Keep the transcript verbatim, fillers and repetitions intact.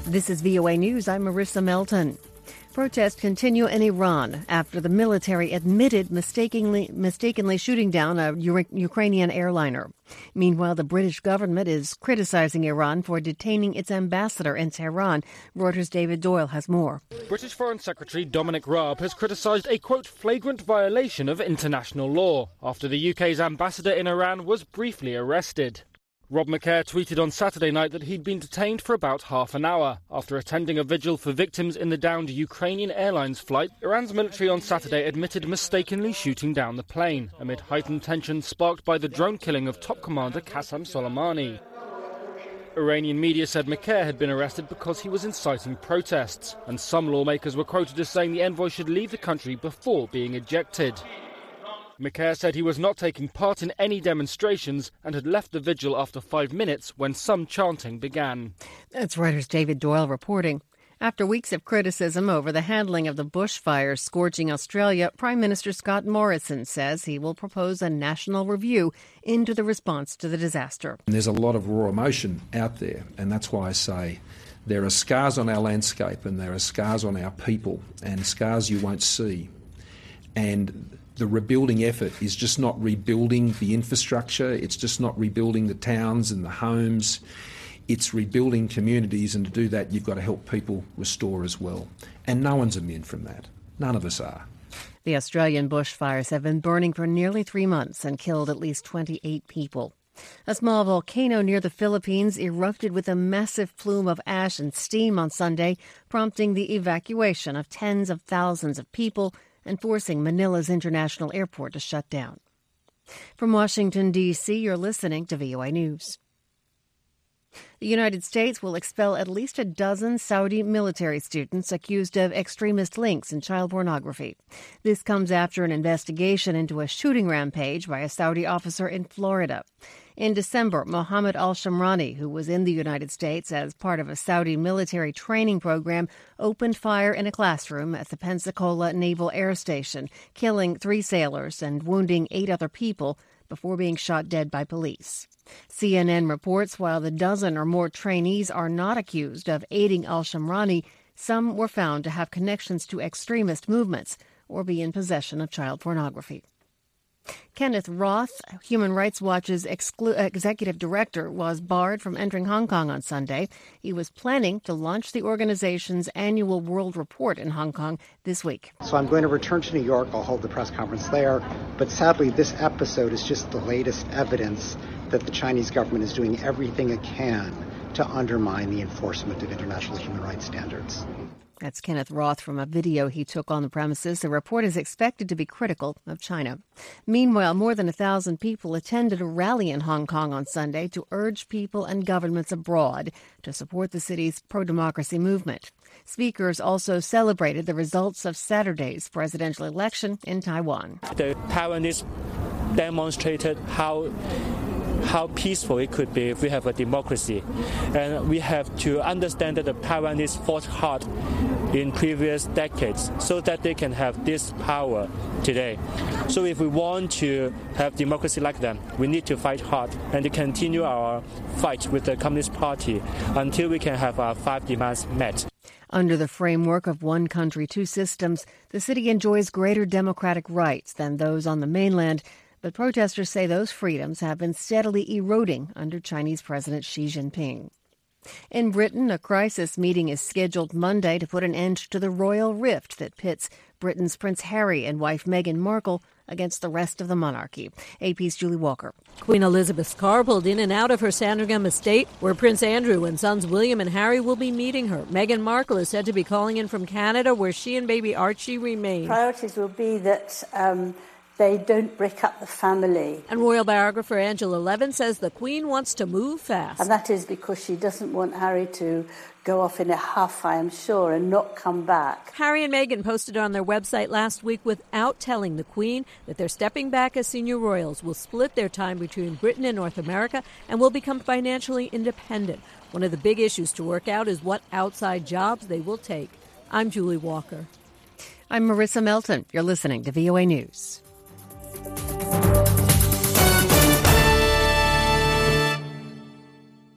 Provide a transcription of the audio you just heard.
This is V O A News. I'm Marissa Melton. Protests continue in Iran after the military admitted mistakenly mistakenly shooting down a U- Ukrainian airliner. Meanwhile, the British government is criticizing Iran for detaining its ambassador in Tehran. Reuters' David Doyle has more. British Foreign Secretary Dominic Raab has criticised a, quote, flagrant violation of international law after the U K's ambassador in Iran was briefly arrested. Rob McCare tweeted on Saturday night that he'd been detained for about half an hour after attending a vigil for victims in the downed Ukrainian Airlines flight. Iran's military on Saturday admitted mistakenly shooting down the plane amid heightened tension sparked by the drone killing of top commander Qasem Soleimani. Iranian media said McCare had been arrested because he was inciting protests, and some lawmakers were quoted as saying the envoy should leave the country before being ejected. McCare said he was not taking part in any demonstrations and had left the vigil after five minutes when some chanting began. That's Reuters' David Doyle reporting. After weeks of criticism over the handling of the bushfires scorching Australia, Prime Minister Scott Morrison says he will propose a national review into the response to the disaster. There's a lot of raw emotion out there, and that's why I say there are scars on our landscape and there are scars on our people and scars you won't see. And the rebuilding effort is just not rebuilding the infrastructure, it's just not rebuilding the towns and the homes, it's rebuilding communities, and to do that you've got to help people restore as well. And no one's immune from that. None of us are. The Australian bushfires have been burning for nearly three months and killed at least twenty-eight people. A small volcano near the Philippines erupted with a massive plume of ash and steam on Sunday, prompting the evacuation of tens of thousands of people and forcing Manila's international airport to shut down. From Washington, D C, you're listening to V O A News. The United States will expel at least a dozen Saudi military students accused of extremist links in child pornography. This comes after an investigation into a shooting rampage by a Saudi officer in Florida. In December, Mohammed al-Shamrani, who was in the United States as part of a Saudi military training program, opened fire in a classroom at the Pensacola Naval Air Station, killing three sailors and wounding eight other people before being shot dead by police. C N N reports while the dozen or more trainees are not accused of aiding al-Shamrani, some were found to have connections to extremist movements or be in possession of child pornography. Kenneth Roth, Human Rights Watch's exclu- executive director, was barred from entering Hong Kong on Sunday. He was planning to launch the organization's annual World Report in Hong Kong this week. So I'm going to return to New York. I'll hold the press conference there. But sadly, this episode is just the latest evidence that the Chinese government is doing everything it can to undermine the enforcement of international human rights standards. That's Kenneth Roth from a video he took on the premises. The report is expected to be critical of China. Meanwhile, more than a thousand people attended a rally in Hong Kong on Sunday to urge people and governments abroad to support the city's pro-democracy movement. Speakers also celebrated the results of Saturday's presidential election in Taiwan. The Taiwanese demonstrated how how peaceful it could be if we have a democracy. And we have to understand that the Taiwanese fought hard in previous decades so that they can have this power today. So if we want to have democracy like them, we need to fight hard and to continue our fight with the Communist Party until we can have our five demands met. Under the framework of one country, two systems, the city enjoys greater democratic rights than those on the mainland. But protesters say those freedoms have been steadily eroding under Chinese President Xi Jinping. In Britain, a crisis meeting is scheduled Monday to put an end to the royal rift that pits Britain's Prince Harry and wife Meghan Markle against the rest of the monarchy. A P's Julie Walker. Queen Elizabeth's car pulled in and out of her Sandringham estate, where Prince Andrew and sons William and Harry will be meeting her. Meghan Markle is said to be calling in from Canada, where she and baby Archie remain. Priorities will be that Um They don't break up the family. And royal biographer Angela Levin says the Queen wants to move fast. And that is because she doesn't want Harry to go off in a huff, I am sure, and not come back. Harry and Meghan posted on their website last week without telling the Queen that they're stepping back as senior royals, will split their time between Britain and North America, and will become financially independent. One of the big issues to work out is what outside jobs they will take. I'm Julie Walker. I'm Marissa Melton. You're listening to V O A News.